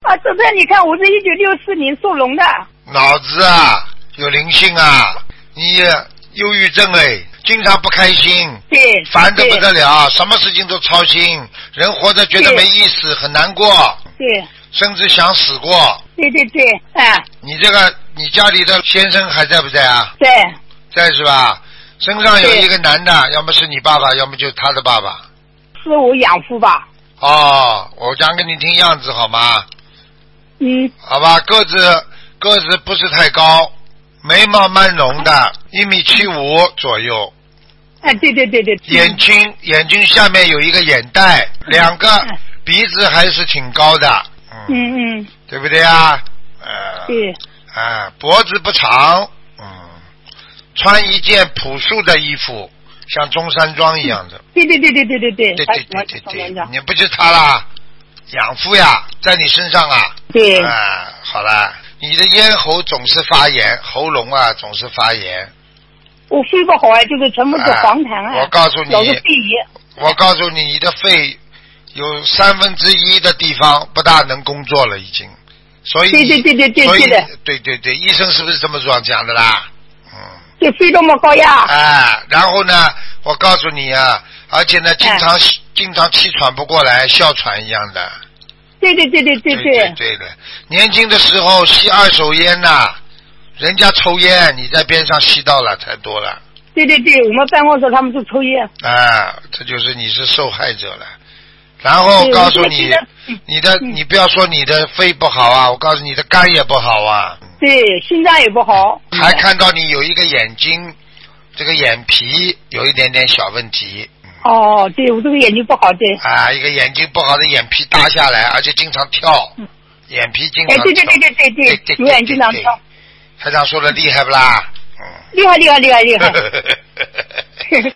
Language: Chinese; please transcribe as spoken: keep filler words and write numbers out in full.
啊，这边你看我是一九六四年属龙的。 脑子啊有灵性啊，你忧郁症哎，经常不开心， 对， 烦得不得了，什么事情都操心，人活着觉得没意思，很难过， 对， 甚至想死过。 对对对，哎。 你这个，你家里的先生还在不在啊？ 在。 在是吧？身上有一个男的，要么是你爸爸，要么就是他的爸爸。 是我养父吧？ 哦，我讲给你听样子好吗？ 嗯。 好吧，个子个子不是太高，眉毛蛮浓的，一米七五左右。 哎，对对对对。 眼睛眼睛下面有一个眼袋，两个鼻子还是挺高的。 嗯嗯。 对不对啊？呃。 对。 啊，脖子不长，嗯，穿一件朴素的衣服，像中山装一样的。 对对对对对对对。 对对对对对，你不是他啦，养父呀，在你身上啊。 对。 啊，好了，你的咽喉总是发炎，喉咙啊总是发炎。 我肺不好啊，就是全部是黄痰啊。 我告诉你， 老是肺炎。 我告诉你，你的肺有三分之一的地方不大能工作了，已经。所以， 对对对对对， 所以对的， 对对对，医生是不是这么说讲的啦？嗯。 就肺这么高压。 哎，然后呢，我告诉你啊，而且呢，经常、哎、经常气喘不过来，哮喘一样的。 对对对对对对。对对的，年轻的时候吸二手烟呐、啊，人家抽烟，你在边上吸到了，太多了。 对对对，我们办公室他们都抽烟。 啊，这就是你是受害者了。然后告诉你，你的你不要说你的肺不好啊，我告诉你的肝也不好啊。 对，心脏也不好。 还看到你有一个眼睛，这个眼皮有一点点小问题。 哦，对，我这个眼睛不好，对。 啊，一个眼睛不好的眼皮耷下来，而且经常跳，嗯、眼皮经常跳。 哎，对对对对对对，对有眼经常跳。 台长说的厉害不啦？ 嗯。厉害厉害厉害厉害。